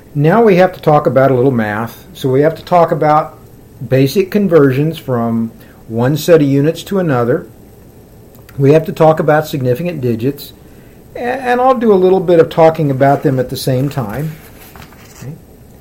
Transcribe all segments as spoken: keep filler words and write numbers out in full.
Now we have to talk about a little math. So we have to talk about basic conversions from one set of units to another. We have to talk about significant digits. And I'll do a little bit of talking about them at the same time. Okay.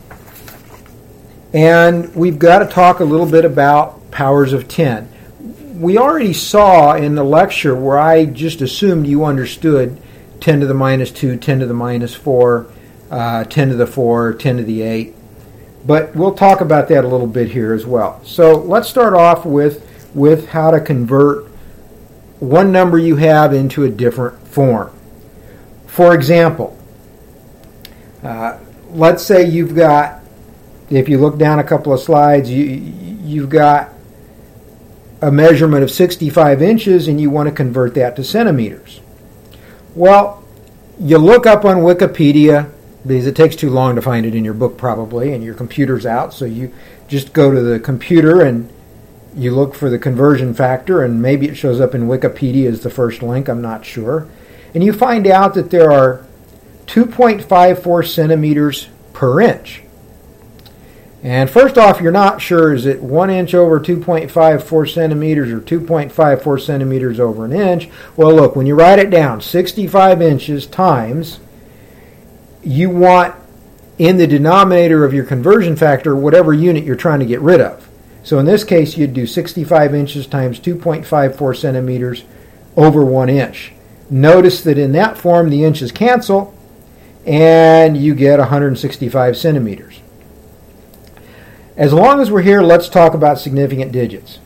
And we've got to talk a little bit about powers of ten. We already saw in the lecture where I just assumed you understood ten to the minus two, ten to the minus four, uh, ten to the four, ten to the eight. But we'll talk about that a little bit here as well. So let's start off with, with how to convert one number you have into a different form. For example, uh, let's say you've got, if you look down a couple of slides, you, you've got a measurement of sixty-five inches and you want to convert that to centimeters. Well, you look up on Wikipedia, because it takes too long to find it in your book probably, and your computer's out, so you just go to the computer and you look for the conversion factor, and maybe it shows up in Wikipedia as the first link, I'm not sure. And you find out that there are two point five four centimeters per inch. And first off, you're not sure, is it one inch over two point five four centimeters or two point five four centimeters over an inch? Well, look, when you write it down, sixty-five inches times, you want in the denominator of your conversion factor whatever unit you're trying to get rid of. So in this case, you'd do sixty-five inches times two point five four centimeters over one inch. Notice that in that form, the inches cancel, and you get one hundred sixty-five centimeters. As long as we're here, let's talk about significant digits.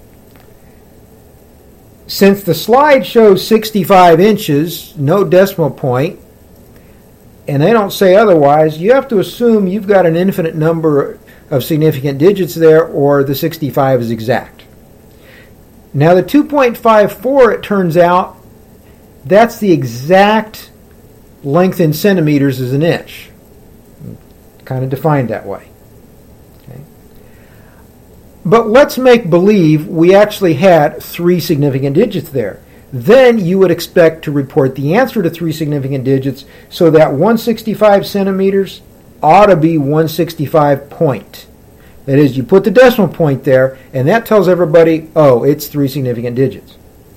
Since the slide shows sixty-five inches, no decimal point, and they don't say otherwise, you have to assume you've got an infinite number of significant digits there, or the sixty-five is exact. Now the two point five four, it turns out, that's the exact length in centimeters as an inch. Kind of defined that way. Okay. But let's make believe we actually had three significant digits there. Then you would expect to report the answer to three significant digits, so that one hundred sixty-five centimeters ought to be one hundred sixty-five point. That is, you put the decimal point there, and that tells everybody, oh, it's three significant digits.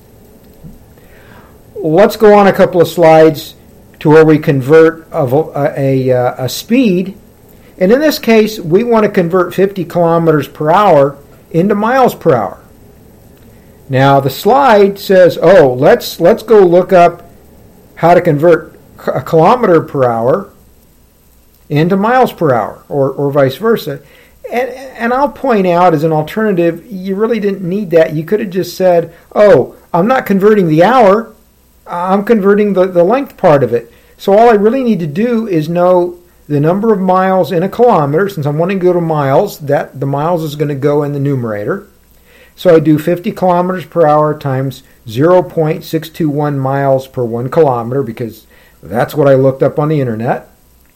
Let's go on a couple of slides to where we convert a, a, a, a speed. And in this case, we want to convert fifty kilometers per hour into miles per hour. Now, the slide says, oh, let's let's go look up how to convert a kilometer per hour into miles per hour, or, or vice versa. And, and I'll point out as an alternative, you really didn't need that. You could have just said, oh, I'm not converting the hour, I'm converting the, the length part of it. So all I really need to do is know the number of miles in a kilometer. Since I'm wanting to go to miles, that the miles is going to go in the numerator. So I do fifty kilometers per hour times zero point six two one miles per one kilometer, because that's what I looked up on the internet.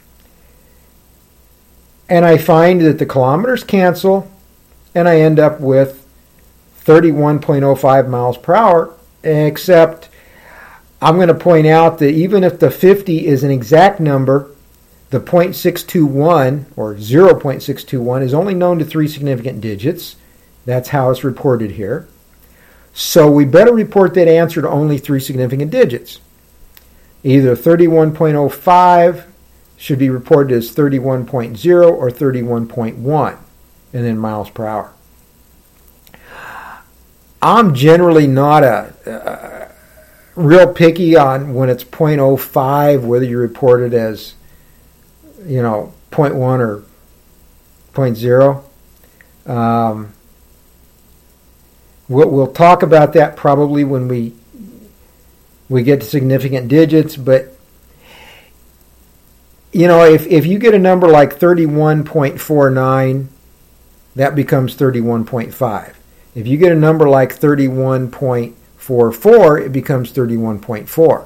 And I find that the kilometers cancel, and I end up with thirty-one point oh five miles per hour, except I'm going to point out that even if the fifty is an exact number, the zero point six two one, or zero point six two one, is only known to three significant digits. That's how it's reported here. So we better report that answer to only three significant digits. Either thirty-one point oh five should be reported as thirty-one point zero or thirty-one point one, and then miles per hour. I'm generally not a, a real picky on when it's zero point oh five, whether you report it as, you know, zero point one or zero point zero. Um, we'll, we'll talk about that probably when we we get to significant digits, but you know, if, if you get a number like thirty-one point four nine, that becomes thirty-one point five. If you get a number like thirty-one point four four, it becomes thirty-one point four.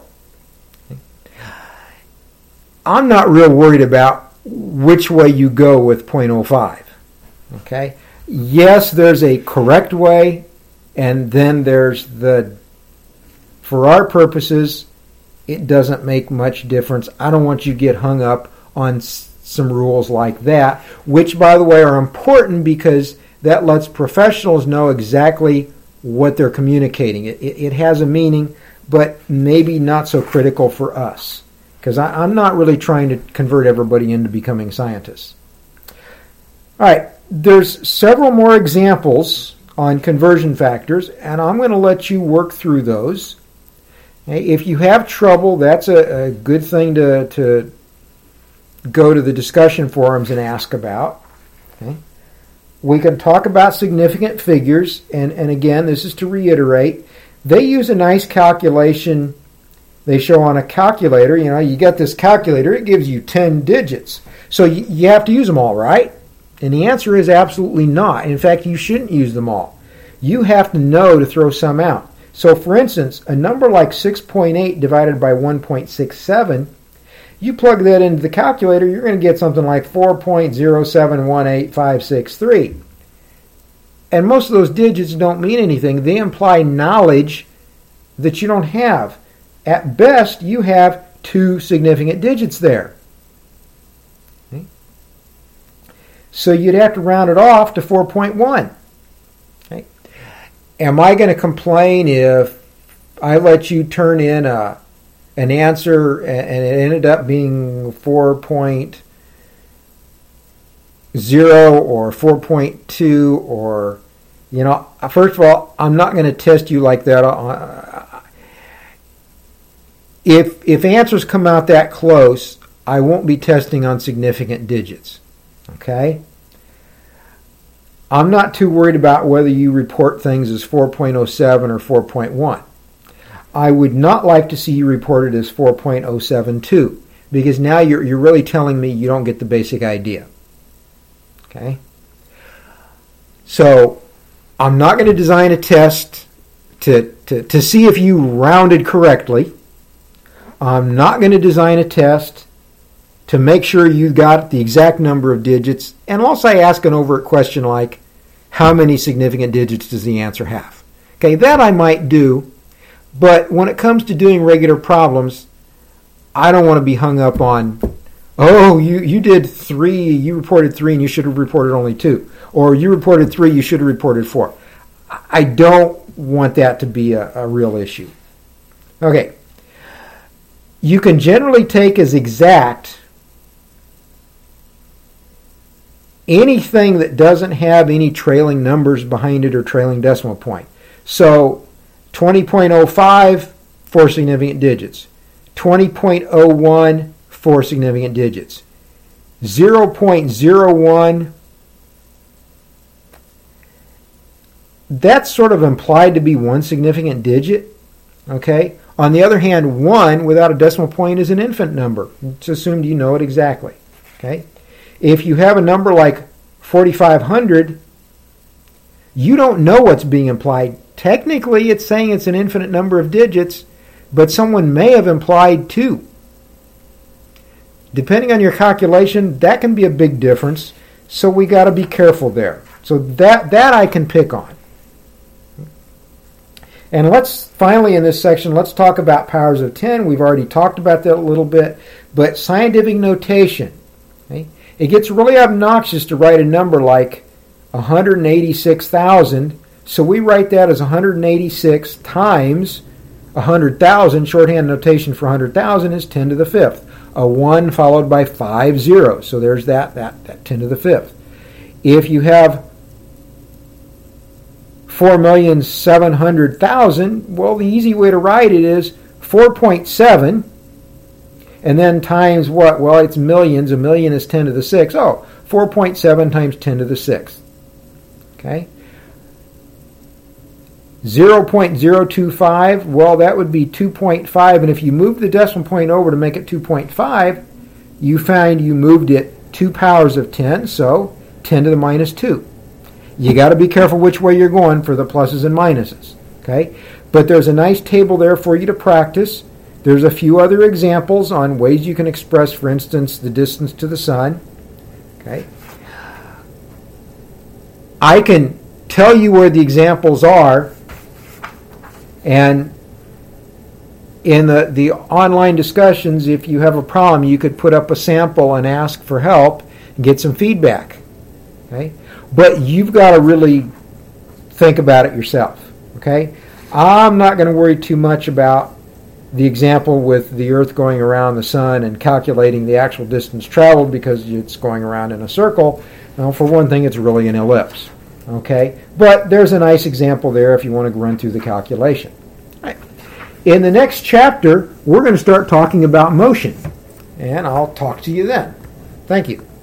I'm not real worried about which way you go with zero point oh five. Okay? Yes, there's a correct way, and then there's the, for our purposes, it doesn't make much difference. I don't want you to get hung up on some rules like that, which, by the way, are important because that lets professionals know exactly what they're communicating. It, it, it has a meaning, but maybe not so critical for us, because I'm not really trying to convert everybody into becoming scientists. All right, there's several more examples on conversion factors, and I'm going to let you work through those. Okay, if you have trouble, that's a, a good thing to, to go to the discussion forums and ask about. Okay. We can talk about significant figures, and, and again, this is to reiterate, they use a nice calculation they show on a calculator. You know, you get this calculator, it gives you ten digits. So you, you have to use them all, right? And the answer is absolutely not. In fact, you shouldn't use them all. You have to know to throw some out. So for instance, a number like six point eight divided by one point six seven, you plug that into the calculator, you're going to get something like four point zero seven one eight five six three. And most of those digits don't mean anything. They imply knowledge that you don't have. At best, you have two significant digits there. Okay. So you'd have to round it off to four point one. Okay. Am I going to complain if I let you turn in a an answer and it ended up being four point zero or four point two, or, you know, first of all, I'm not going to test you like that. If, if answers come out that close, I won't be testing on significant digits. Okay? I'm not too worried about whether you report things as four point oh seven or four point one. I would not like to see you reported as four point oh seven two, because now you're, you're really telling me you don't get the basic idea. Okay? So, I'm not going to design a test to, to, to see if you rounded correctly. I'm not going to design a test to make sure you got the exact number of digits, unless I ask an overt question like, how many significant digits does the answer have? Okay, that I might do. But when it comes to doing regular problems, I don't want to be hung up on, oh, you, you did three, you reported three, and you should have reported only two. Or you reported three, you should have reported four. I don't want that to be a, a real issue. Okay. You can generally take as exact anything that doesn't have any trailing numbers behind it or trailing decimal point. So, twenty point oh five, four significant digits. twenty point oh one, four significant digits. zero point zero one, that's sort of implied to be one significant digit. Okay? On the other hand, one without a decimal point is an infinite number. It's assumed you know it exactly. Okay? If you have a number like forty-five hundred, you don't know what's being implied. Technically, it's saying it's an infinite number of digits, but someone may have implied two. Depending on your calculation, that can be a big difference, so we got to be careful there. So that, that I can pick on. And let's, finally in this section, let's talk about powers of ten. We've already talked about that a little bit, but scientific notation. Okay? It gets really obnoxious to write a number like one hundred eighty-six thousand. So we write that as one hundred eighty-six times one hundred thousand. Shorthand notation for one hundred thousand is ten to the fifth. A one followed by five zeros. So there's that, that, that ten to the fifth. If you have four million seven hundred thousand, well, the easy way to write it is four point seven, and then times what? Well, it's millions. A million is ten to the sixth. Oh, four point seven times ten to the sixth. Okay? zero point zero two five, well, that would be two point five, and if you move the decimal point over to make it two point five, you find you moved it two powers of ten, so ten to the minus two. You got to be careful which way you're going for the pluses and minuses. Okay? But there's a nice table there for you to practice. There's a few other examples on ways you can express, for instance, the distance to the sun. Okay? I can tell you where the examples are, and in the, the online discussions, if you have a problem, you could put up a sample and ask for help and get some feedback. Okay? But you've got to really think about it yourself. Okay? I'm not going to worry too much about the example with the Earth going around the Sun and calculating the actual distance traveled because it's going around in a circle. Well, for one thing, it's really an ellipse. Okay? But there's a nice example there if you want to run through the calculation. Right. In the next chapter, we're going to start talking about motion. And I'll talk to you then. Thank you.